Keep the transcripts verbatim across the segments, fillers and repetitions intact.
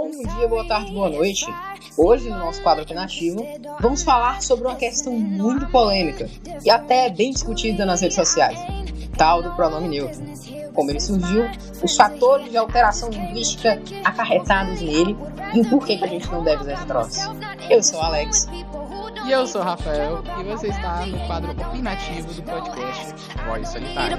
bom dia, boa tarde, boa noite. Hoje, no nosso quadro alternativo, vamos falar sobre uma questão muito polêmica e até bem discutida nas redes sociais, tal do pronome neutro. Como ele surgiu, os fatores de alteração linguística acarretados nele e o porquê que a gente não deve usar esse troço. Eu sou o Alex. E eu sou o Rafael, e você está no quadro opinativo do podcast Voz Solitária.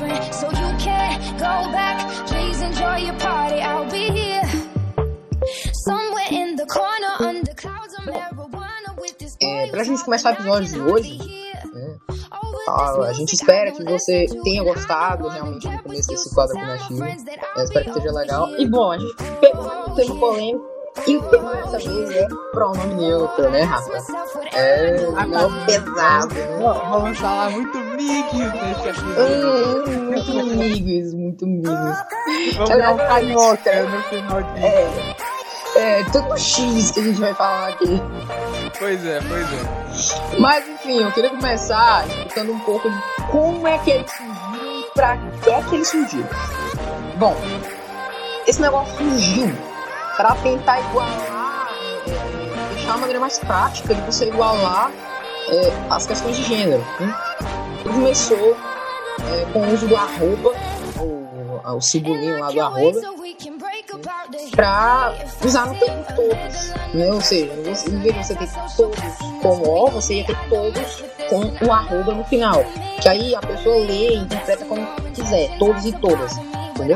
É, pra gente começar o episódio de hoje, né, a gente espera que você tenha gostado realmente do começo desse quadro opinativo. Eu espero que esteja legal. E bom, a gente pegou um tema polêmico. E o tema dessa vez é pronome neutro, né, Rafa? É não pesado, né? Vamos falar muito migues nesse episódio. Hum, muito migues, muito migues. Vamos dar um carioca no final disso. É, é, todo X que a gente vai falar aqui. Pois é, pois é. Mas enfim, eu queria começar explicando um pouco de como é que ele surgiu e pra que é que ele surgiu. Bom, esse negócio surgiu para tentar igualar, é, deixar uma maneira mais prática de você igualar é, as questões de gênero. Né? Tudo começou é, com o uso do arroba, o, o simbolinho lá do arroba, para usar no termo todos. Né? Ou seja, em vez de você ter todos com o, você ia ter todos com o arroba no final. Que aí a pessoa lê e interpreta como quiser, todos e todas. Entendeu?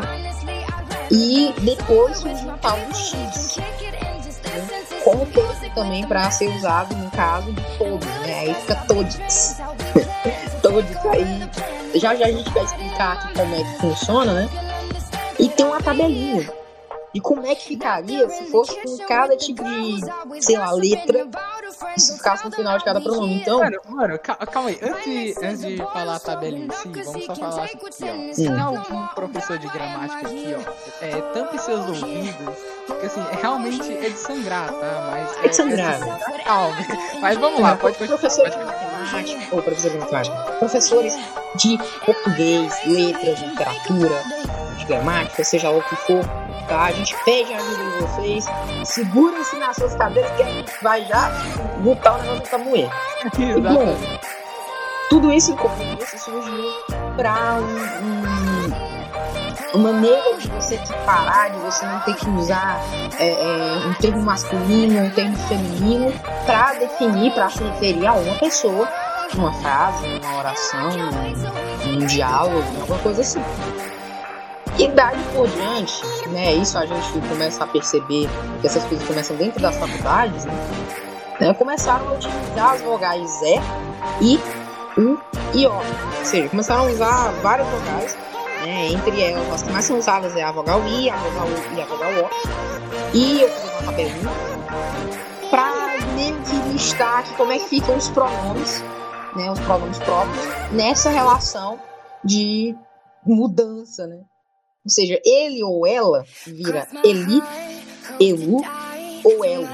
E depois surgiu o tal do X, né? Como termo também para ser usado no caso de todos, né? Aí fica todos. Todos aí. Já já a gente vai explicar aqui como é que funciona, né? E tem uma tabelinha. E como é que ficaria se fosse com cada tipo de, sei lá, letra, isso ficasse no final de cada pronome. Então... Mano, mano, calma aí. Antes de, antes de falar a tabelinha em si, vamos só falar aqui, ó. Se tem algum professor de gramática aqui, ó, é, tampe seus ouvidos, porque assim, realmente é de sangrar, tá? Mas é de sangrar. É, calma. Mas vamos lá, pode continuar. Professores de matemática, ou professor de matemática, professores de português, letras, literatura, de gramática, seja lá o que for, tá? A gente pede a ajuda de vocês, segurem-se nas suas cadeiras que a gente vai já botar o negócio pra moer. E bom, tudo isso, como isso surgiu pra um, um, uma maneira de você parar, de você não ter que usar é, é, um termo masculino, um termo feminino pra definir, pra se referir a uma pessoa, numa frase, numa oração, num, num diálogo, alguma coisa assim. E daí por diante, né, isso a gente começa a perceber que essas coisas começam dentro das faculdades, né, né começaram a utilizar as vogais E, I, U e O. Ou seja, começaram a usar várias vogais, né, entre elas, as que mais são usadas é a vogal I, a vogal U e a vogal O. E eu fiz uma tabelinha para meio que listar aqui como é que ficam os pronomes, né, os pronomes próprios, nessa relação de mudança, né. Ou seja, ele ou ela vira ele, elu ou elo.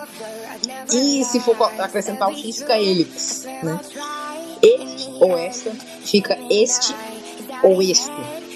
E se for acrescentar o X, fica elix, né? Este ou esta fica este ou este.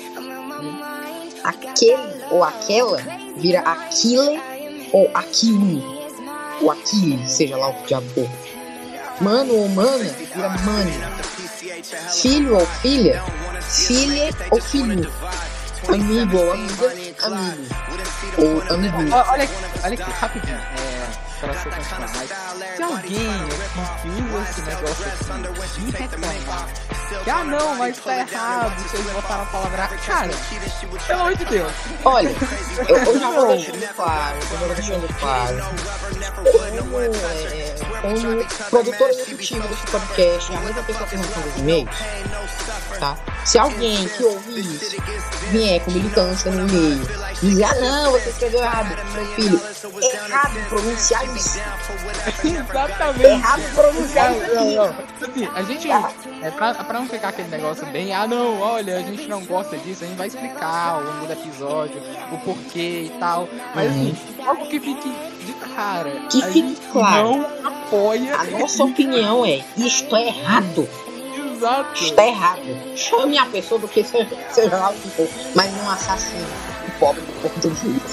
Aquele ou aquela vira aquile ou aquilo. Ou aquile, seja lá o que diabo for. Mano ou mana vira mane. Filho ou filha, filha ou filho. Amigo ou amiga, amigo. Ou amigo. Olha aqui, olha aqui, rapidinho. É, pra você continuar, mas se alguém que usa esse negócio aqui me reclamar que, ah não, mas tá errado, vocês botaram a palavra, cara, pelo amor de Deus. Olha, eu, eu já vou deixando claro, eu vou deixando claro. Como, é, como produtora executiva desse podcast, a mesma pessoa que responde os e-mails, tá? Se alguém que ouve isso vier com militância no e-mail dizer, ah não, você escreveu errado, meu filho, errado pronunciar isso. Exatamente. Errado pronunciar isso. Não, não. Assim, a gente, é, pra, pra não ficar aquele negócio bem, ah não, olha, a gente não gosta disso, a gente vai explicar ao longo do episódio o porquê e tal, mas uhum. assim, algo que fique de cara, que fique claro, não apoia. A nossa opinião é, isto é errado. Exato. Está errado. Chame a pessoa do que seja, seja lá o que for, mas não assassine o pobre do português.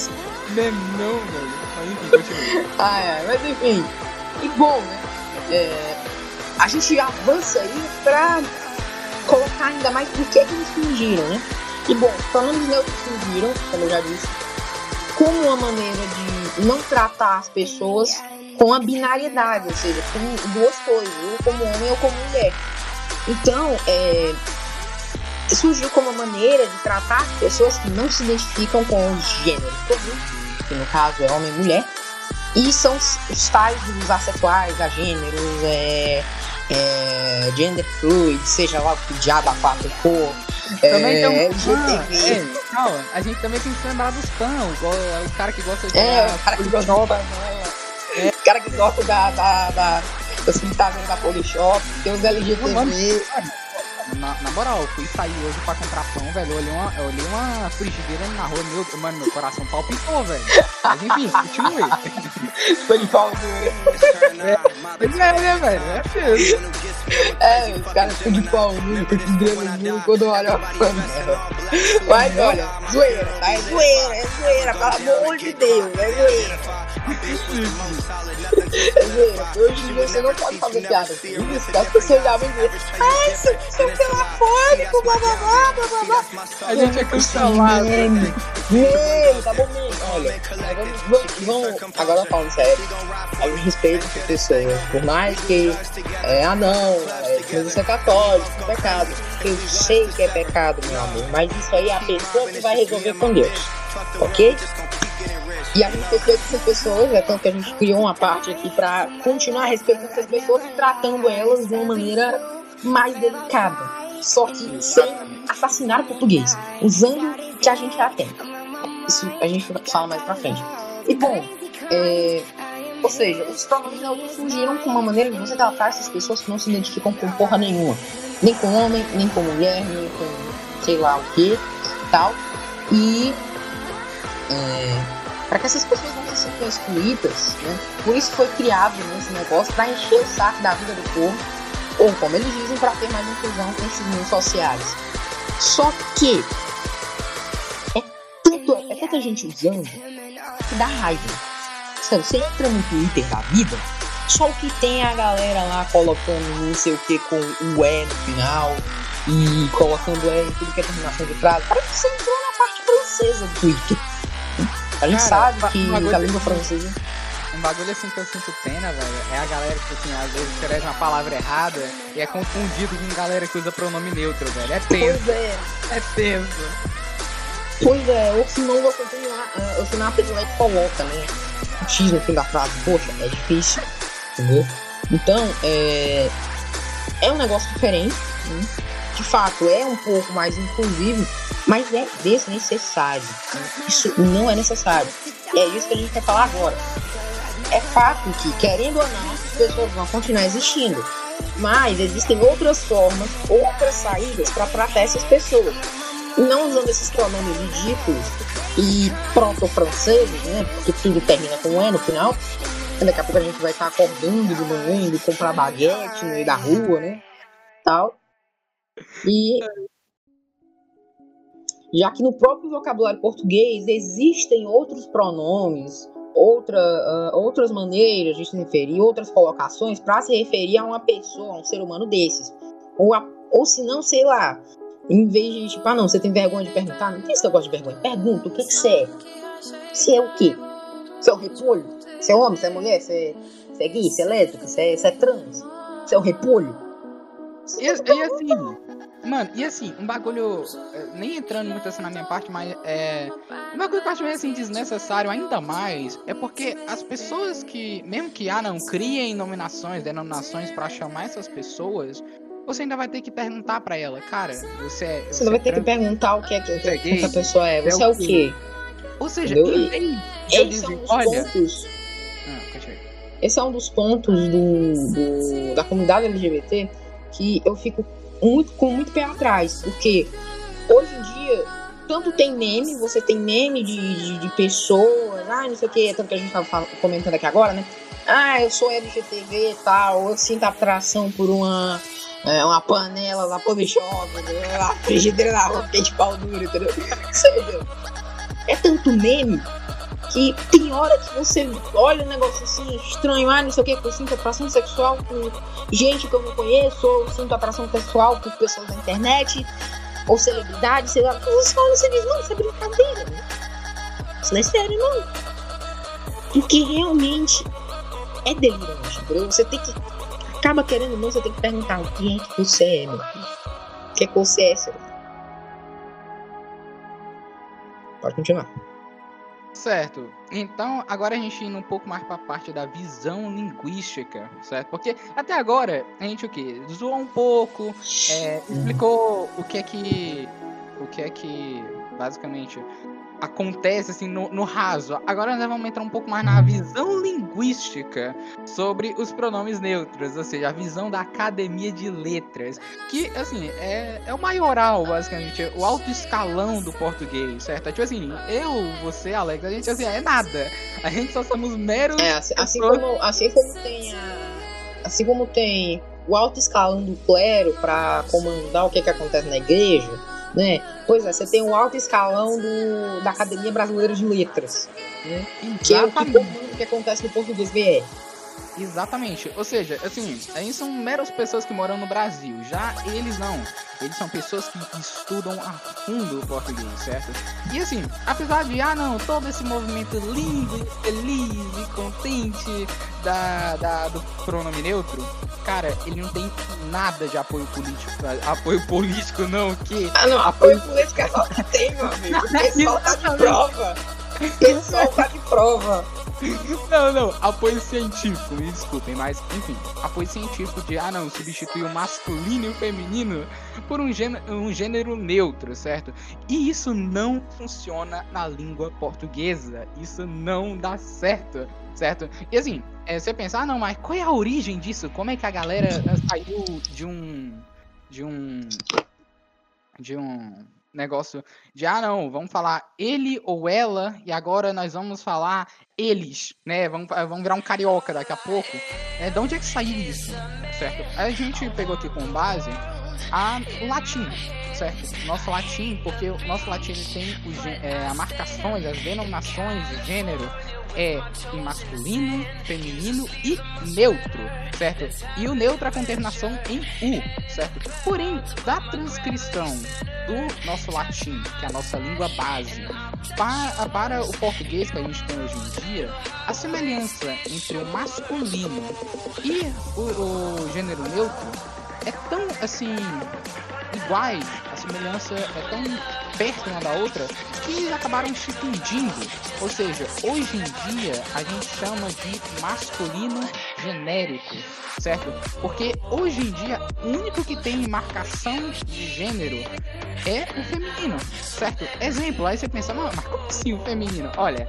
Não, não, velho. Mas enfim, continua. Ah, é, mas enfim. E bom, né? É, a gente avança aí pra colocar ainda mais do que eles fingiram, né? E bom, falando de neutros fingiram, como eu já disse, como uma maneira de não tratar as pessoas com a binariedade, ou seja, com duas coisas, ou como homem ou como mulher. Então, é, surgiu como uma maneira de tratar pessoas que não se identificam com os gêneros comuns, que no caso é homem e mulher, e são os tais dos assexuais, agêneros, é, é, gender fluid, seja lá o que diabo a quatro for. Também tem um é, fã, é, calma, a gente também tem que se lembrar dos fãs, o, o cara que gosta de... É, o cara que gosta da novela, é. O cara que gosta da, da, da, das pintadas da Polishop, tem os L G B T. Na, na moral, eu fui sair hoje pra comprar pão, velho, eu olhei uma, eu olhei uma frigideira na rua, meu, mano, meu coração palpitou, velho. Mas enfim, continue. Foi de pau duro. É, né, velho, é mesmo. É, os caras ficam de pau duro, com esse drama duro, quando olha a panela. Mas olha, zoeira, tá? É zoeira, é zoeira, pelo amor de Deus, é zoeira. É zoeira, porque hoje em dia você não pode fazer piada assim, as pessoas já vão dizer, ai, isso é telefônico, blá blá blá blá blá. A gente é cancelado. Meme, tá bom mesmo. Olha, vamos, vamos, vamos agora falando sério, a gente respeita as pessoas, por mais que, é, ah não, é, mas isso é católico, é pecado. Eu sei que é pecado, meu amor, mas isso aí é a pessoa que vai resolver com Deus, ok? E a gente respeita essas pessoas, é tanto que a gente criou uma parte aqui pra continuar respeitando essas pessoas e tratando elas de uma maneira mais delicada, só que sem assassinar o português, usando o que a gente já tem. Isso a gente fala mais pra frente. E bom, é, ou seja, os pronomes neutros surgiram com uma maneira de você tratar essas pessoas que não se identificam com porra nenhuma, nem com homem, nem com mulher, nem com sei lá o que tal. E é, para que essas pessoas não se sintam excluídas, né? Por isso foi criado, né, esse negócio para encher o saco da vida do povo, ou como eles dizem, para ter mais inclusão com esses meios sociais. Só que é, tanto, é tanta gente usando que dá raiva. Sabe, você entra no Twitter da vida, só o que tem é a galera lá colocando não sei o que com o E no final e colocando E em tudo que é terminação de frase. Parece que você entrou na parte francesa do Twitter. A gente Cara, sabe que a língua francesa... Um bagulho assim que eu sinto pena, velho, é a galera que, assim, às vezes escreve uma palavra errada e é confundido com galera que usa pronome neutro, velho. É tenso. Pois é. É tenso. Pois é, ou senão você tem lá, uh, ou senão a pessoa que coloca, né, o X no fim da frase. Poxa, é difícil, entendeu? Então, é... é um negócio diferente, né? De fato, é um pouco mais inclusivo, mas é desnecessário. Isso não é necessário. É isso que a gente quer falar agora. É fato que, querendo ou não, as pessoas vão continuar existindo. Mas existem outras formas, outras saídas para tratar essas pessoas. Não usando esses pronomes ridículos e proto-franceses, né? Porque tudo termina com E no final. Daqui a pouco a gente vai estar acordando de manhã, indo comprar baguete no meio da rua, né? Tal. E já que no próprio vocabulário português existem outros pronomes, outra, uh, outras maneiras de se referir, outras colocações para se referir a uma pessoa, a um ser humano desses. Ou, a, ou se não, sei lá, em vez de tipo, ah não, você tem vergonha de perguntar? Não tem esse negócio de vergonha. Pergunta, o que, que você é? Você é o quê? Você é o repolho? Você é homem? Você é mulher? Você é, você é gay? Você é lésbica? Você é, você é trans? Você é o repolho? E, e assim, mano, e assim, um bagulho, nem entrando muito assim na minha parte, mas é, um bagulho que eu acho meio assim desnecessário ainda mais, é porque as pessoas que, mesmo que, ah não, criem nominações, denominações pra chamar essas pessoas, você ainda vai ter que perguntar pra ela, cara, você é... Você, você vai ter trans, que perguntar o que é que, que, que essa pessoa é, você é, é o quê? Ou seja, em vez de eu dizer, olha... Pontos, ah, esse é um dos pontos do, do, da comunidade L G B T que eu fico muito, com muito pé atrás, porque hoje em dia tanto tem meme, você tem meme de, de, de pessoas, ah, não sei o que, tanto que a gente tava comentando aqui agora, né? Ah, eu sou L G T V e tal, eu sinto atração por uma, é, uma panela da Polishop, uma frigideira na rua, de pau duro, entendeu? Entendeu? É tanto meme que tem hora que você olha um negócio assim estranho, ah, não sei o que, que eu sinto atração sexual por gente que eu não conheço, ou eu sinto atração sexual por pessoas da internet, ou celebridades, sei lá. Você fala, você diz, não, isso é brincadeira, né? Isso não é sério, não. Porque realmente é delirante, entendeu? Você tem que, acaba querendo ou não, você tem que perguntar o que é que você é, meu filho? O que é que você é, seu? Pode continuar. Certo. Então, agora a gente indo um pouco mais para a parte da visão linguística, certo? Porque até agora a gente o quê? Zoou um pouco, é, explicou o que é que, o que é que basicamente acontece assim no, no raso. Agora nós vamos entrar um pouco mais na visão linguística sobre os pronomes neutros, ou seja, a visão da Academia de Letras, que assim é, é o maioral, basicamente, o alto escalão do português, certo? Tipo assim, eu, você, Alex, a gente assim é nada, a gente só somos meros. É, assim, assim como assim como tem a, assim como tem o alto escalão do clero para comandar o que que acontece na igreja, né? Pois é, você tem o alto escalão do, da Academia Brasileira de Letras, né? Que é o que comanda o que acontece no português B R. Exatamente, ou seja, assim, eles são meras pessoas que moram no Brasil, já eles não, eles são pessoas que estudam a fundo o português, certo? E assim, apesar de, ah não, todo esse movimento lindo e feliz e contente da, da, do pronome neutro, cara, ele não tem nada de apoio político, apoio político não, que... Ah não, apoio político é só que tem, meu amigo, o pessoal tá de prova, o pessoal tá de prova. Não, não, apoio científico, me desculpem, mas enfim, apoio científico de, ah não, substituir o masculino e o feminino por um gênero, um gênero neutro, certo? E isso não funciona na língua portuguesa, isso não dá certo, certo? E assim, é, você pensa, ah não, mas qual é a origem disso? Como é que a galera saiu de um... de um... de um... negócio de, ah não, vamos falar ele ou ela, e agora nós vamos falar eles, né, vamos, vamos virar um carioca daqui a pouco, né? De onde é que saiu isso, certo? A gente pegou aqui com base a, o latim, certo? Nosso latim, porque o nosso latim ele tem o, é, a marcações, as denominações de gênero é em masculino, feminino e neutro, certo? E o neutro é com terminação em U, certo? Porém, da transcrição do nosso latim, que é a nossa língua base, para, para o português que a gente tem hoje em dia, a semelhança entre o masculino e o, o gênero neutro é tão, assim, iguais, a semelhança é tão perto uma da outra, que eles acabaram se fundindo. Ou seja, hoje em dia a gente chama de masculino genérico, certo? Porque hoje em dia o único que tem marcação de gênero é o feminino, certo? Exemplo, aí você pensa, mas como assim o feminino? Olha,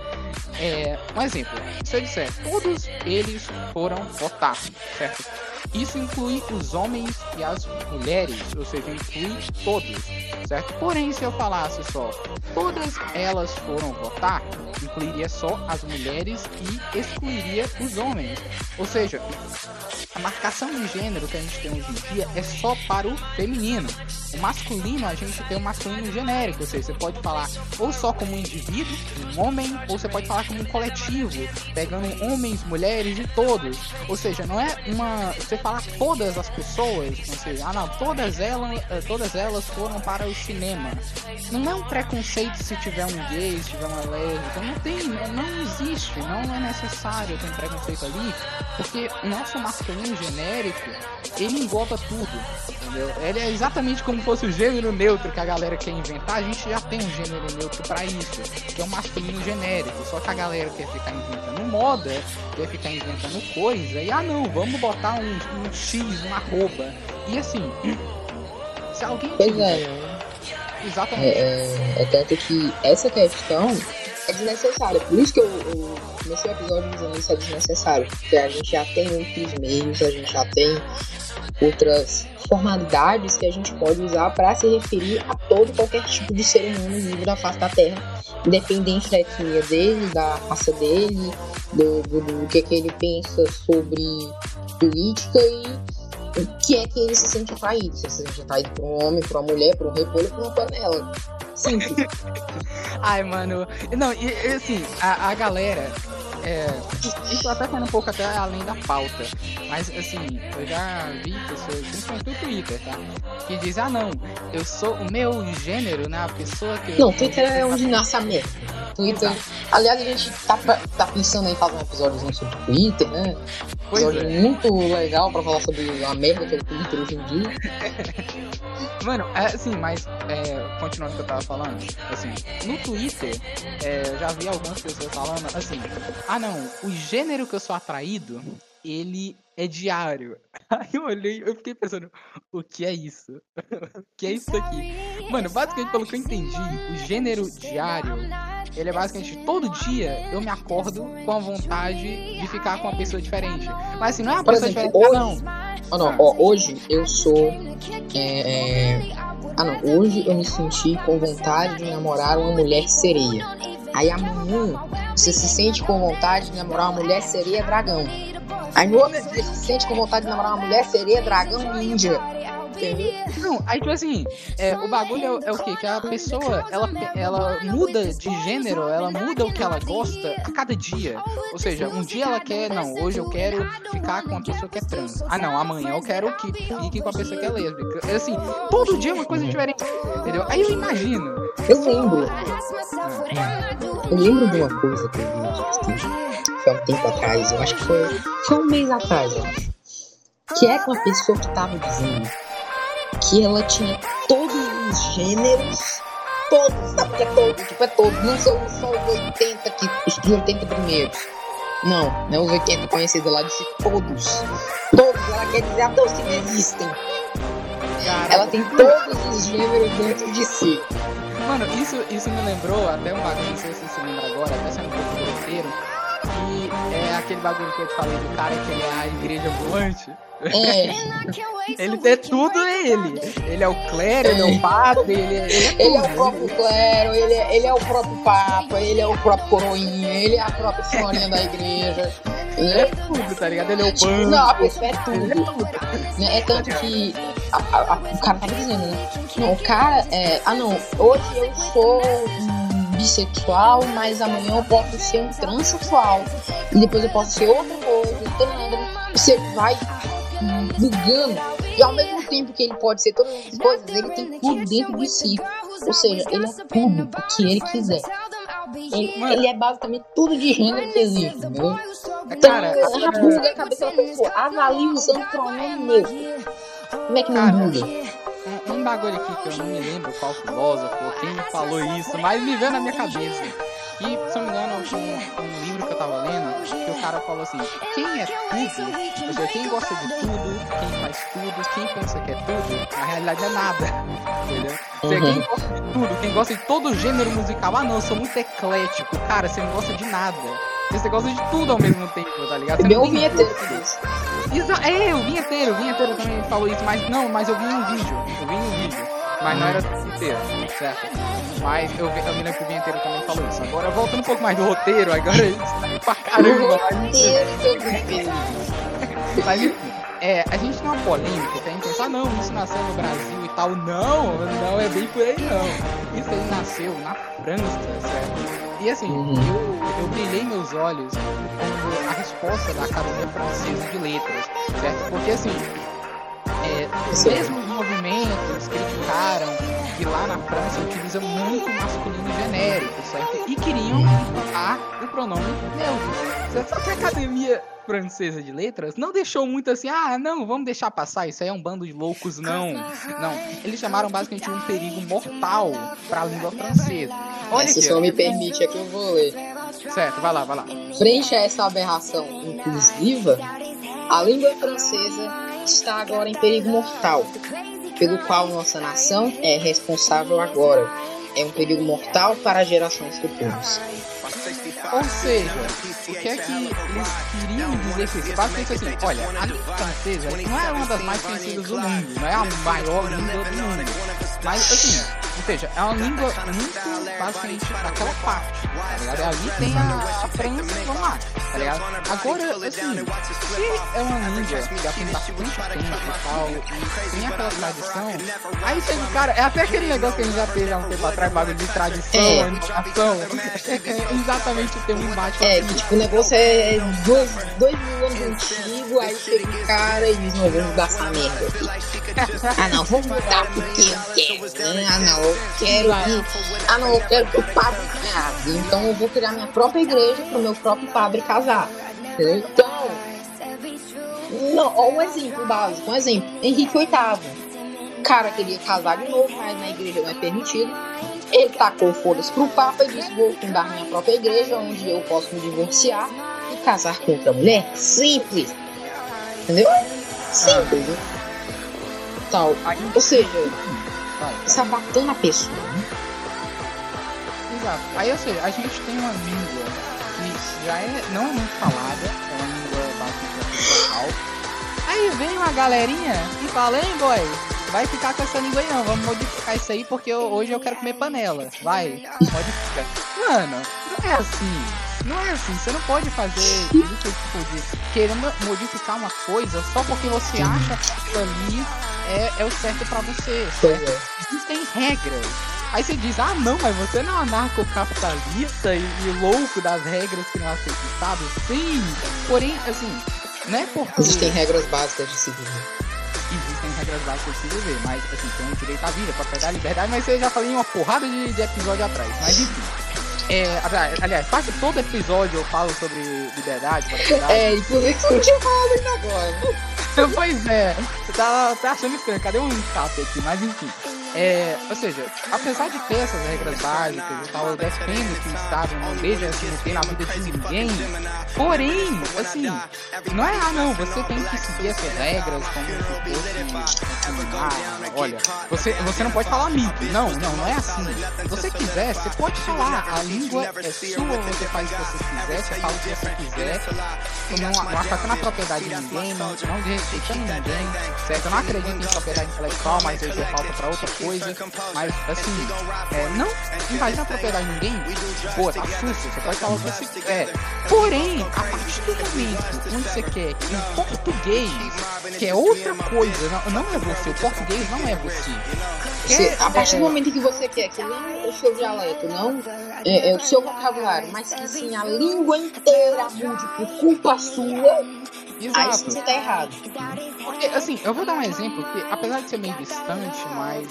é, um exemplo, se eu disser, todos eles foram votar, certo? Isso inclui os homens e as mulheres, ou seja, inclui todos, certo? Porém, se eu falasse só, todas elas foram votar, incluiria só as mulheres e excluiria os homens. Ou seja, a marcação de gênero que a gente tem hoje em dia é só para o feminino. O masculino, a gente tem o masculino genérico, ou seja, você pode falar ou só como um indivíduo, um homem, ou você pode falar como um coletivo, pegando homens, mulheres e todos. Ou seja, não é uma... Você falar todas as pessoas, não sei, ah não, todas elas, todas elas foram para o cinema. Não é um preconceito se tiver um gay, se tiver uma lésbica, não tem, não, não existe, não é necessário ter um preconceito ali, porque o nosso masculino genérico, ele engloba tudo, entendeu? Ele é exatamente como fosse o gênero neutro que a galera quer inventar, a gente já tem um gênero neutro para isso, que é o masculino genérico, só que a galera quer ficar inventando moda, quer ficar inventando coisa, e ah não, vamos botar um, um X, um arroba, e assim, se alguém... Pois é, exatamente. É, é tanto que essa questão é desnecessária, por isso que eu, eu comecei o episódio dizendo isso é desnecessário, porque a gente já tem outros meios, a gente já tem outras formalidades que a gente pode usar para se referir a todo qualquer tipo de ser humano vivo da face da Terra, independente da etnia dele, da raça dele, do, do, do que, que ele pensa sobre política e o que é que ele se sente atraído, se ele se sente atraído por um homem, por uma mulher, por um repolho, por uma panela. Simples. Ai, mano. Não, e, e assim, a, a galera. É, isso até foi um pouco até além da pauta. Mas assim, eu já vi pessoas, principalmente no Twitter, tá? Que dizem, ah não, eu sou o meu gênero, né? A pessoa que. Não, Twitter é onde nasce a merda. Twitter. Exato. Aliás, a gente tá, tá pensando em fazer um episódio sobre Twitter, né? Um episódio é. muito legal pra falar sobre a merda que é o Twitter hoje em dia. Mano, é, assim, mas é, continuando o que eu tava falando, assim, no Twitter, é, eu já vi algumas pessoas falando assim, ah não, o gênero que eu sou atraído, ele é diário. Aí eu olhei, eu fiquei pensando, o que é isso? O que é isso aqui? Mano, basicamente, pelo que eu entendi, o gênero diário, ele é basicamente, todo dia eu me acordo com a vontade de ficar com uma pessoa diferente. Mas assim, não é uma Por pessoa exemplo, diferente, hoje... não. Oh, não, ó, hoje eu sou. É, é... Ah, não. Hoje eu me senti com vontade de namorar uma mulher sereia. Aí amanhã você se sente com vontade de namorar uma mulher sereia dragão. Aí no outro dia você se sente com vontade de namorar uma mulher sereia dragão ninja. Entendeu? Não, aí tipo assim, é, o bagulho é, é o quê? Que a pessoa, ela, ela muda de gênero, ela muda o que ela gosta a cada dia. Ou seja, um dia ela quer, não, hoje eu quero ficar com uma pessoa que é trans. Ah não, amanhã eu quero que fique com a pessoa que é lésbica. É assim, todo dia é uma coisa diferente, entendeu? Aí eu imagino. Eu lembro. Eu lembro de uma coisa que eu vi, foi há um tempo atrás, eu acho que foi, foi um mês atrás, eu acho. Que é com a pessoa que tava dizendo que ela tinha todos os gêneros, todos, sabe o que é todo? Tipo, é todo, não são só os oitenta, que, os oitenta primeiros. Não, não é os oitenta conhecidos, ela disse todos. Todos, ela quer dizer até os que não existem. Cara, ela tem todos os gêneros dentro de si. Mano, isso, isso me lembrou até um bagulho, não sei se você se lembra agora, até sendo um pouco grosseiro, que é aquele bagulho que eu te falei do cara que ele é a igreja ambulante. É. Ele tem tudo, é ele. Ele é o clero, ele é o padre, ele é, ele é, ele é o próprio clero, ele é, ele é o próprio papa, ele é o próprio coroinha, ele é a própria senhorinha da igreja. Ele é tudo, tá ligado? Ele é o banco. Não, a pessoa é tudo. É, é tanto que a, a, a, o cara tá dizendo, né? Não, o cara é. Ah não, hoje eu sou um bissexual, mas amanhã eu posso ser um transexual. E depois eu posso ser outra coisa. Você vai bugando, e ao mesmo tempo que ele pode ser todas as coisas, ele tem tudo dentro de si. Ou seja, ele é tudo o que ele quiser. Ele, ele é basicamente tudo de gênero que existe, entendeu? Então, cara, já buga a cabeça da pessoa. Avalie usando pronome neutro. Como é que não buga? Um, um bagulho aqui que eu não me lembro qual filósofo ou quem me falou isso, mas me veio na minha cabeça. E, se não me engano, foi um, um livro que eu tava lendo, que o cara falou assim, quem é tudo, ou seja, quem gosta de tudo, quem faz tudo, quem pensa que é tudo, na realidade é nada, entendeu? Ou seja, quem gosta de tudo, quem gosta de todo o gênero musical, ah não, eu sou muito eclético, cara, você não gosta de nada. Você gosta de tudo ao mesmo tempo, tá ligado? Você eu vi inteiro tudo isso. Exa- é, eu vi inteiro, eu vi inteiro também falou isso, mas não, mas eu vi um vídeo, eu vi um vídeo, mas não era inteiro, certo? Mas eu, vi, eu me lembro que o vinho inteiro também falou isso. Agora, voltando um pouco mais do roteiro, agora isso tá pra caramba. Mas enfim, é, a gente tem uma polêmica, tem que pensar, não, isso nasceu no Brasil e tal. Não, não é bem por aí, não. Isso aí nasceu na França, certo? E assim, uhum. eu, eu brilhei meus olhos com a resposta da Academia Francesa de Letras, certo? Porque assim, é, os mesmos movimentos criticaram que lá na França utiliza muito masculino genérico, certo? E queriam implantar o pronome neutro, certo? Só que a Academia Francesa de Letras não deixou muito assim, ah, não, vamos deixar passar, isso aí é um bando de loucos, não. Não, eles chamaram basicamente um perigo mortal para a língua francesa. Olha se o senhor me permite, aqui eu vou ler. Certo, vai lá, vai lá. Frente a essa aberração inclusiva, a língua francesa está agora em perigo mortal, pelo qual nossa nação é responsável agora. É um perigo mortal para as gerações futuras. Ou seja, o que é que eles queriam dizer com isso? Basicamente assim, olha, a língua francesa não é uma das mais conhecidas do mundo, não é a maior língua do mundo. Mas assim, Ou seja, é uma língua muito basicamente daquela parte, tá ligado? Ali tem a, a França, vamos lá, tá ligado? Agora, assim, se é uma língua que já tem bastante tempo e tal, e tem aquela tradição, aí chega, cara, é até aquele negócio que a gente já fez há um tempo atrás, bagulho de tradição, É. animação, é exatamente tem um embate É, assim. que tipo, o negócio é dois, dois mil anos antigo, aí chega um cara e diz, não, vamos mudar essa merda aqui. Ah não, vamos mudar porque eu quero, né? Ah não, eu quero que. Ah não, eu quero que o padre case. Então eu vou criar minha própria igreja pro meu próprio padre casar. Entendeu? Então. Não, ó, um exemplo básico, um exemplo. Henrique oitavo. O cara queria casar de novo, mas na igreja não é permitido. Ele tacou foda-se pro Papa e disse: vou fundar minha própria igreja, onde eu posso me divorciar e casar com outra mulher. Simples. Entendeu? Simples. Né? Tal. Ou seja, sabatando a pessoa. Né? Exato. Aí, ou seja, a gente tem uma língua que já é, não é muito falada, é uma língua bastante cultural. Aí vem uma galerinha e fala: hein, boy, vai ficar com essa língua aí não, vamos modificar isso aí porque eu, hoje eu quero comer panela. Vai, modifica. Mano, não é assim. Não é assim, você não pode fazer isso tipo de querendo modificar uma coisa só porque você acha que aquilo ali é, é o certo pra você, certo? Existem regras. Aí você diz, ah não, mas você não é anarcocapitalista e, e louco das regras que não aceita o Estado? Sim, porém, assim, não é porque... Existem regras básicas de se viver. Existem regras básicas de se viver, mas assim, tem o direito à vida, propriedade, liberdade, mas eu já falei em uma porrada de, de episódio atrás, mas enfim. É, aliás, quase todo episódio eu falo sobre liberdade, propriedade. É, inclusive que eu tinha falado ainda agora. Pois é, você tá, tá achando estranho, cadê um escape aqui? Mas enfim, é, ou seja, apesar de ter essas regras básicas e tal, eu defendo que o Estado não deixe se meter na vida de ninguém, porém, assim, não é, ah não, você tem que seguir essas regras como se fosse, assim, ah, olha, você, você não pode falar mito, não, não, não é assim. Se você quiser, você pode falar, a língua é sua, você faz o que você quiser, você fala o que você quiser, não, não atacando a propriedade de ninguém, não, não desrespeitando ninguém, certo? Eu não acredito em propriedade intelectual, mas isso é falta pra outra coisa, mas assim, é, não invadir a propriedade de ninguém, pô, tá susto, você pode falar o que você quiser. Porém, a partir do momento onde você quer que o português, que é outra coisa, não, não é você, o português não é você. Você, a partir do momento em que você quer que não o seu dialeto, não é, é o seu vocabulário, mas que sim a língua inteira mude por culpa sua, exato. Aí você tá errado. Porque, assim, eu vou dar um exemplo que, apesar de ser meio distante, mas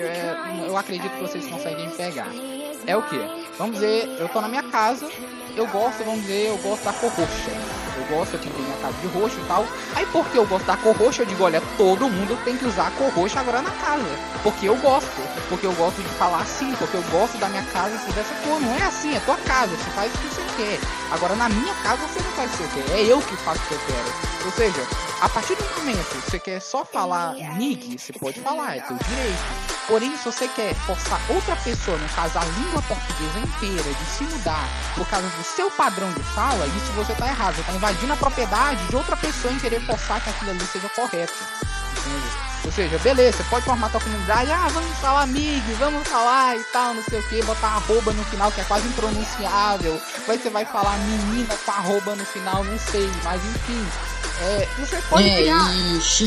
é, eu acredito que vocês conseguem pegar. É o que? Vamos dizer, eu tô na minha casa, eu gosto, vamos dizer, eu gosto da cor roxa. Eu gosto, eu pintei minha casa de roxo e tal. Aí porque eu gosto da cor roxa, eu digo, olha, todo mundo tem que usar a cor roxa agora na casa. Porque eu gosto. Porque eu gosto de falar assim, porque eu gosto da minha casa ser dessa cor. Não é assim, é tua casa, você faz o que você quer. Agora na minha casa você não faz o que você quer, é eu que faço o que eu quero. Ou seja, a partir do momento que você quer só falar nig, você pode falar, é teu direito. Porém, se você quer forçar outra pessoa, no caso a língua portuguesa inteira, de se mudar por causa do seu padrão de fala, isso você tá errado. Você tá invadindo a propriedade de outra pessoa em querer forçar que aquilo ali seja correto. Entende? Ou seja, beleza, você pode formar tua comunidade, ah, vamos falar mig, vamos falar e tal, não sei o que, botar arroba no final, que é quase impronunciável. Depois você vai falar menina com arroba no final, não sei, mas enfim. É, você pode é, criar. E X,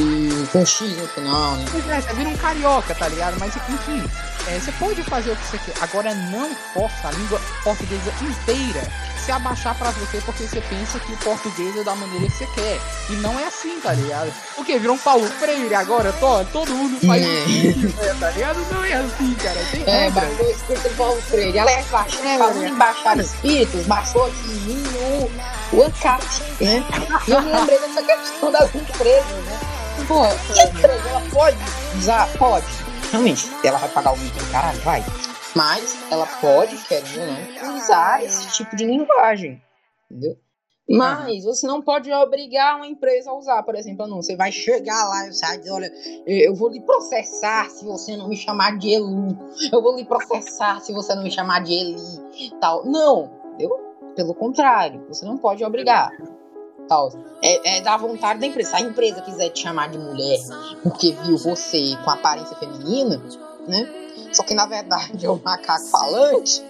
e com X no final, né? Pois é, você vira um carioca, tá ligado? Mas enfim, é, você pode fazer o que você quer. Agora não força a língua portuguesa inteira se abaixar pra você porque você pensa que o português é da maneira que você quer. E não é assim, tá ligado? Porque virou um Paulo Freire agora, tô, todo mundo faz isso, é, tá ligado? Não é assim, cara. Tem é, regra. baixou o espírito do Paulo Freire. Aliás, baixou, é, falando em baixar espíritos, baixou aqui em mim o, o ANCAP, né? E eu me lembrei dessa questão das empresas, né? Pô, e a empresa, ela pode usar? Pode. Realmente, ela vai pagar o mínimo, caralho, vai. Mas ela pode, querendo ou não, usar esse tipo de linguagem, entendeu? Mas você não pode obrigar uma empresa a usar, por exemplo, não. Você vai chegar lá e você dizer, olha, eu vou lhe processar se você não me chamar de Elu. Eu vou lhe processar se você não me chamar de Eli, tal. Não, entendeu? Pelo contrário, você não pode obrigar. Tal. É, é da vontade da empresa. Se a empresa quiser te chamar de mulher porque viu você com aparência feminina, né? Só que na verdade é um macaco falante.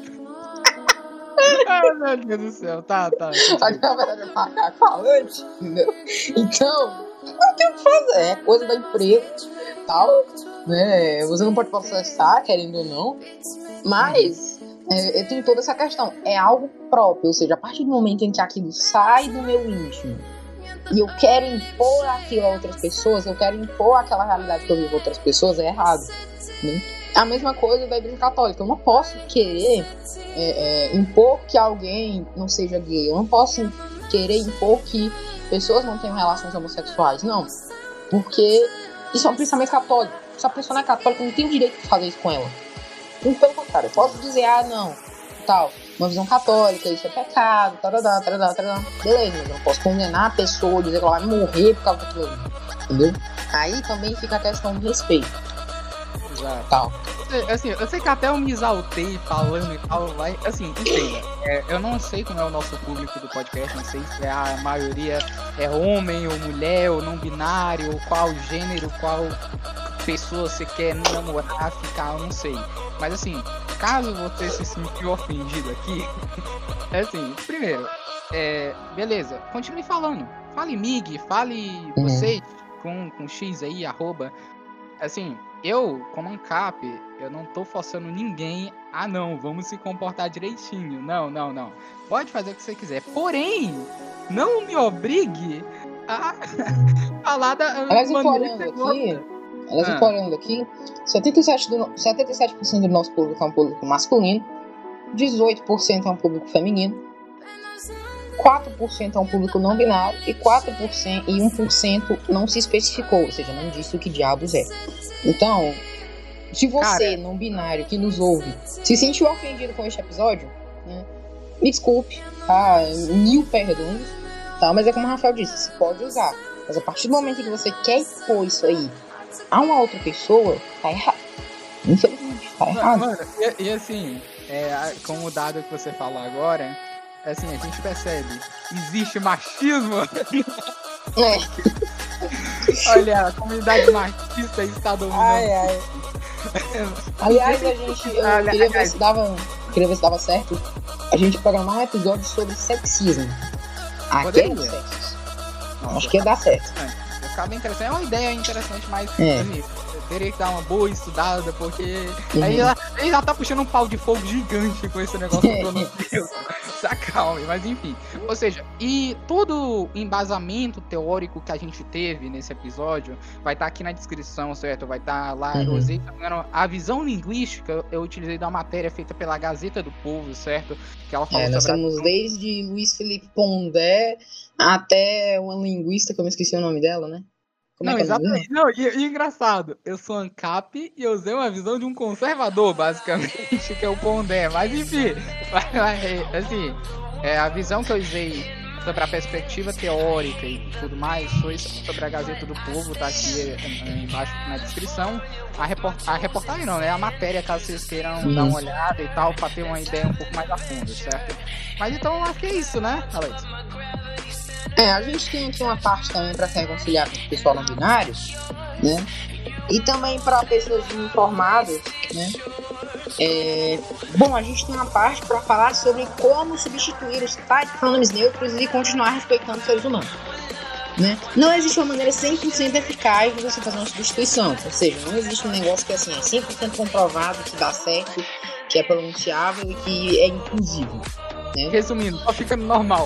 Ai, meu Deus do céu, tá, tá. Só que na verdade é um macaco falante, entendeu? Então, não tem o que fazer, é coisa da empresa tal, né? Você não pode processar, querendo ou não, mas é, tem toda essa questão, é algo próprio, ou seja, a partir do momento em que aquilo sai do meu íntimo e eu quero impor aquilo a outras pessoas, eu quero impor aquela realidade que eu vivo a outras pessoas, é errado, né? A mesma coisa da Igreja Católica. Eu não posso querer é, é, impor que alguém não seja gay. Eu não posso querer impor que pessoas não tenham relações homossexuais. Não. Porque isso é um pensamento católico. Se a pessoa não é católica, não tem o direito de fazer isso com ela. Muito pelo contrário. Eu posso dizer, ah, não, tal, uma visão católica, isso é pecado, taradá, taradá, taradá. Beleza, mas eu não posso condenar a pessoa, dizer que ela vai morrer por causa daquilo. Entendeu? Aí também fica a questão do respeito. Exato. Tal. Assim, eu sei que até eu me exaltei falando e tal, vai, assim, entenda, é, eu não sei como é o nosso público do podcast, não sei se a maioria é homem ou mulher ou não binário, ou qual gênero, qual pessoa você quer namorar, ficar, eu não sei. Mas assim, caso você se sentiu ofendido aqui, é assim, primeiro, é, beleza, continue falando, fale Mig, fale Uhum. você com, com X aí, arroba, assim, eu, como ANCAP, eu não tô forçando ninguém a não, vamos se comportar direitinho. Não, não, não. Pode fazer o que você quiser. Porém, não me obrigue a falar da Aliás, eu tô maneira olhando que você aqui, gosta. aliás, eu tô olhando aqui, setenta e sete por cento do, setenta e sete por cento do nosso público é um público masculino, dezoito por cento é um público feminino, quatro por cento é um público não binário e quatro por cento e um por cento não se especificou, ou seja, não disse o que diabos é. Então, se você, Cara, não binário, que nos ouve, se sentiu ofendido com este episódio, né, me desculpe, tá? Mil perdões, tá? Mas é como o Rafael disse, você pode usar. Mas a partir do momento em que você quer impor isso aí a uma outra pessoa, tá errado. Infelizmente, tá errado. mano, e, e assim, é, com o dado que você falou agora, assim, a gente percebe, existe machismo. É. Olha, a comunidade machista está dominando. Ai, ai. Aliás, a gente, eu Olha, queria ver aliás. se dava, queria ver se dava certo a gente programar um episódio sobre sexismo. Aquele Poderia. sexo. Nossa, Acho que ia dar certo. vai ficar bem interessante. É uma ideia interessante, mas É. assim, eu teria que dar uma boa estudada, porque Uhum. aí ela, ele já tá puxando um pau de fogo gigante com esse negócio do pronunciação. Se acalme, mas enfim. Ou seja, e todo o embasamento teórico que a gente teve nesse episódio vai estar aqui na descrição, certo? Vai estar lá, Uhum. eu usei, tá vendo? A visão linguística, eu utilizei da matéria feita pela Gazeta do Povo, certo? Que ela falou É, nós sobre a temos desde Luiz Felipe Pondé até uma linguista que eu me esqueci o nome dela, né? Como Não, é que é o nome dela? exatamente. Não, e, e engraçado, eu sou ANCAP e eu usei uma visão de um conservador, basicamente, que é o Pondé. Mas enfim, assim, é, a visão que eu usei sobre a perspectiva teórica e tudo mais foi sobre a Gazeta do Povo, tá aqui é, embaixo na descrição. A, report, a reportagem não, né? A matéria, caso vocês queiram Uhum. dar uma olhada e tal, pra ter uma ideia um pouco mais a fundo, certo? Mas então acho que é isso, né, Alex? É, a gente tem aqui uma parte também para se reconciliar com o pessoal não binário, né? E também para pessoas informadas, né? É, bom, a gente tem uma parte para falar sobre como substituir os tais pronomes neutros e continuar respeitando os seres humanos, né? Não existe uma maneira cem por cento eficaz de você fazer uma substituição, ou seja, não existe um negócio que assim, é cem por cento comprovado que dá certo, que é pronunciável e que é inclusivo. Né? Resumindo, só fica normal.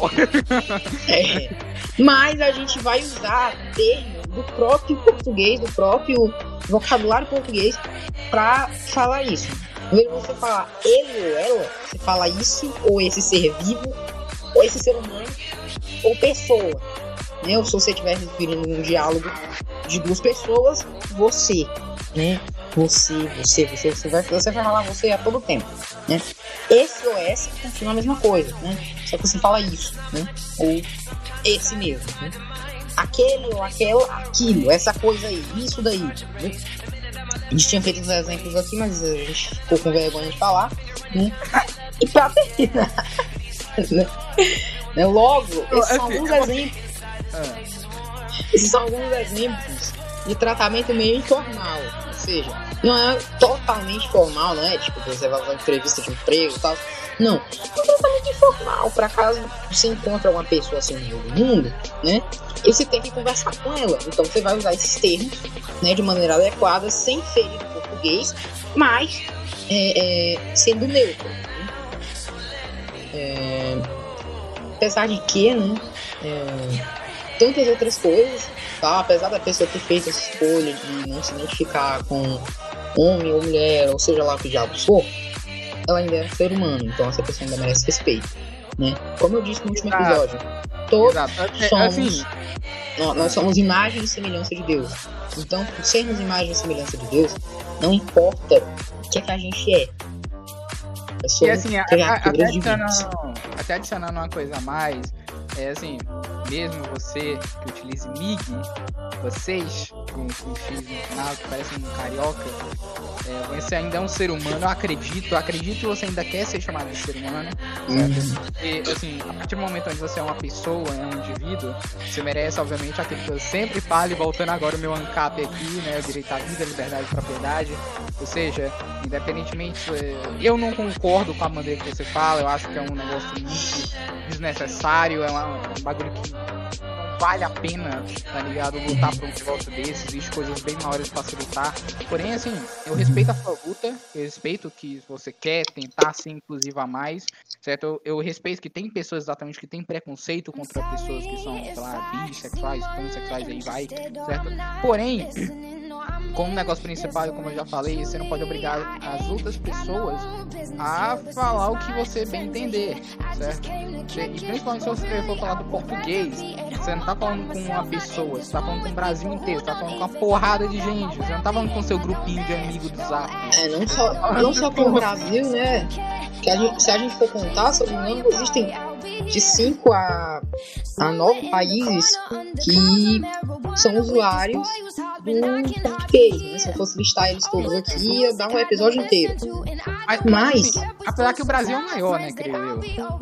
É. Mas a gente vai usar termos do próprio português, do próprio vocabulário português para falar isso. Em vez de você falar ele ou ela, você fala isso, ou esse ser vivo, ou esse ser humano, ou pessoa. Né? Ou se você estiver referindo um diálogo de duas pessoas, você, né? Você, você, você, você vai, você vai falar você a todo tempo, né? Esse ou essa continua a mesma coisa, né? Só que você fala isso, né? Ou esse mesmo, né? Aquele ou aquela, aquilo, essa coisa aí, isso daí, né? A gente tinha feito os exemplos aqui, mas a gente ficou com vergonha de falar, né? E pra terminar, né? Logo, esses são alguns exemplos. Esses são alguns exemplos de tratamento meio informal, ou seja, não é totalmente formal, né? Tipo, você vai fazer uma entrevista de emprego e tal. Não, é um tratamento informal, para caso você encontre uma pessoa assim no meio do mundo, né? E você tem que conversar com ela. Então você vai usar esses termos, né, de maneira adequada, sem ferir o português, mas é, é, sendo neutro. Né? É, apesar de que, né? É, tantas outras coisas, tá? Apesar da pessoa ter feito essa escolha de não se identificar com homem ou mulher, ou seja lá o que diabo for, ela ainda é um ser humano, então essa pessoa ainda merece respeito, né? Como eu disse no último episódio, todos Exato. somos assim, nós, nós somos imagem e semelhança de Deus. Então, por sermos imagem e semelhança de Deus, não importa o que é que a gente é. E assim, a, a, até, adicionando, até adicionando uma coisa a mais, é assim, mesmo você que utilize M I G, vocês, com, com X no final, que parece um carioca, é, você ainda é um ser humano, eu acredito, eu acredito que você ainda quer ser chamado de ser humano, certo? E assim, a partir do momento onde você é uma pessoa, é um indivíduo, você merece, obviamente, aquilo que eu sempre falo, e voltando agora o meu ANCAP aqui, né, o direito à vida, liberdade e propriedade, ou seja, independentemente, eu não concordo com a maneira que você fala, eu acho que é um negócio muito desnecessário, é uma, um bagulho que não vale a pena, tá ligado, lutar por um negócio desse, existe coisas bem maiores pra se lutar, porém, assim, eu respeito a sua luta, eu respeito que você quer tentar ser inclusiva a mais, certo, eu, eu respeito que tem pessoas exatamente que tem preconceito contra pessoas que são, sei lá, bissexuais, pansexuais, aí vai, certo, porém, como negócio principal, como eu já falei, você não pode obrigar as outras pessoas a falar o que você bem entender, certo? E principalmente se você for falar do português, você não tá falando com uma pessoa, você tá falando com o Brasil inteiro, você tá falando com uma porrada de gente, você não tá falando com seu grupinho de amigos do Zap. É, não só, não só com o Brasil, né? Que a gente, se a gente for contar, se eu não me engano, existem de cinco a nove países que são usuários do português, né? Se eu fosse listar eles todos aqui, ia dar um episódio inteiro. Mas, Mas apesar que o Brasil é o maior, né, creio eu.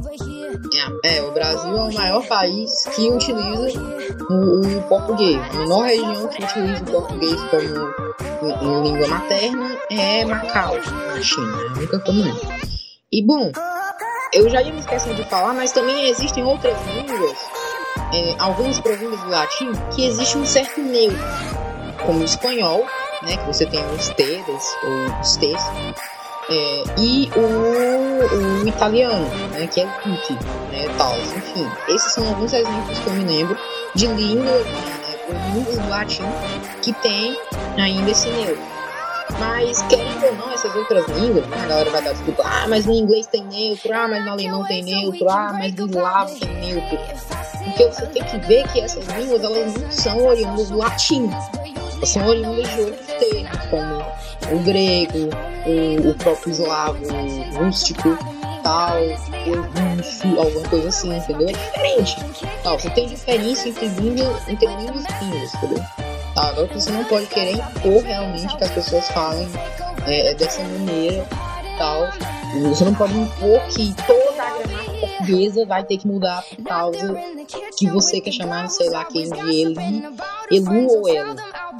É, é, o Brasil é o maior país que utiliza o, o português. A menor região que utiliza o português como em, em língua materna é Macau, na China, é a única comum. E bom, eu já ia me esquecendo de falar, mas também existem outras línguas, é, algumas provindas do latim, que existe um certo neutro, como o espanhol, né, que você tem os T's ou os T's, é, e o, o italiano, né, que é o tutti, né, tal, enfim. Esses são alguns exemplos que eu me lembro de línguas, né, línguas do latim que tem ainda esse neutro. Mas, querendo ou não, essas outras línguas, né, a galera vai dar desculpa, ah, mas no inglês tem neutro, ah, mas no alemão tem neutro, ah, mas no eslavo tem neutro. Porque você tem que ver que essas línguas, elas não são oriundas do latim. Elas são oriundas de outros termos, como o grego, o, o próprio eslavo, o rústico, tal, o russo, alguma coisa assim, entendeu? É diferente. Tal, você tem diferença entre línguas, entre línguas e línguas, entendeu? Tá, agora você não pode querer impor realmente que as pessoas falem é, dessa maneira, tal. Você não pode impor que toda a gramática portuguesa vai ter que mudar por causa que você quer chamar, sei lá, quem de ele, elu ou ela.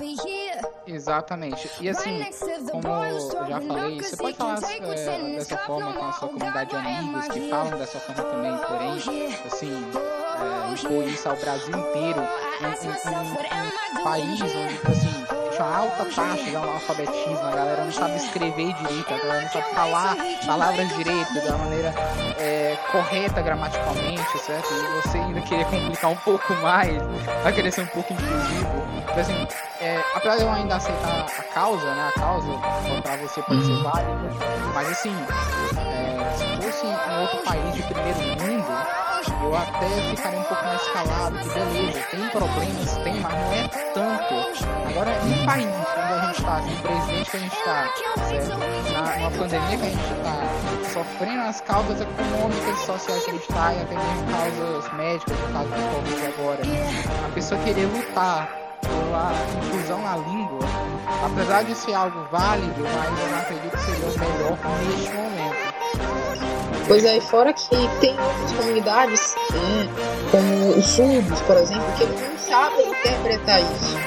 Exatamente. E assim, como eu já falei, você pode falar é, dessa forma com a sua comunidade de amigos que falam dessa forma também, porém, assim, é, impor isso ao Brasil inteiro, um, um, um, um país onde, assim, uma alta taxa de analfabetismo, a galera não sabe escrever direito, a galera não sabe falar palavras direito, da maneira é, correta gramaticalmente, certo? E você ainda querer complicar um pouco mais, vai querer ser um pouco inclusivo. Então, assim, é, apesar de eu ainda aceitar a causa, né, a causa pra você pode ser válida, mas assim, é, se fosse em outro país de primeiro mundo, eu até ficaria um pouco mais calado, que beleza, tem problemas, tem, mas não é tanto. Agora, em país onde a gente está, no presidente que a gente está, certo? Na, numa pandemia que a gente está, sofrendo as causas econômicas e sociais que a gente está, e até mesmo causas médicas, no caso do Covid agora, a pessoa querer lutar pela inclusão na língua, apesar de ser algo válido, mas eu não acredito que seja o melhor neste momento. Pois é, fora que tem outras comunidades, né, como os surdos, por exemplo, que eles não sabem interpretar isso.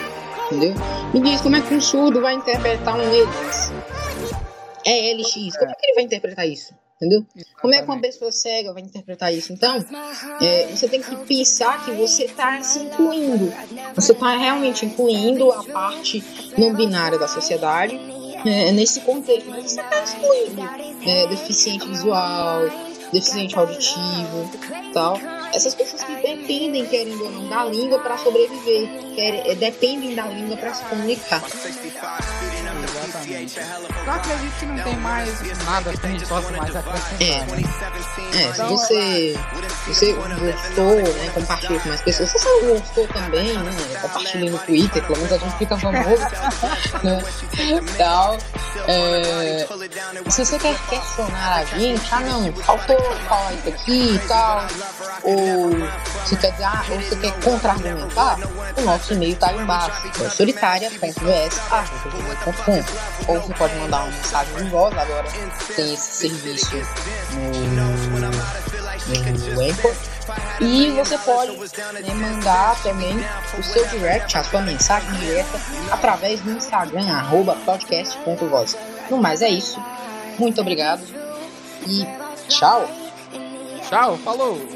entendeu? Me diz, como é que um surdo vai interpretar um letras? É L X, como é que ele vai interpretar isso? Entendeu? Como é que uma pessoa cega vai interpretar isso? Então, é, você tem que pensar que você está se incluindo. Você está realmente incluindo a parte não binária da sociedade é, nesse contexto. Mas você está excluindo é, deficiente visual, deficiente auditivo, tal. Essas pessoas que dependem, querendo ou não, da língua para sobreviver, querem, dependem da língua para se comunicar. Exatamente. Eu acredito que não tem mais nada que a gente possa mais acrescentar. É, né? é se você, você gostou, né, compartilha com mais pessoas. Se você não gostou também, né, compartilha no Twitter, pelo menos a gente fica famoso. Né, tal. É, se você quer questionar a gente, ah não, faltou falar isso aqui e tal, ou você quer dizer, ah, ou você quer contra-argumentar, o nosso e-mail tá aí embaixo, é solitária ponto v s arroba gmail ponto com. Ou você pode mandar uma mensagem de voz, agora tem esse serviço no, no Anchor. E você pode, né, mandar também o seu direct, a sua mensagem direta, através do Instagram, arroba podcast ponto voz. No mais é isso. Muito obrigado e tchau. Tchau, falou!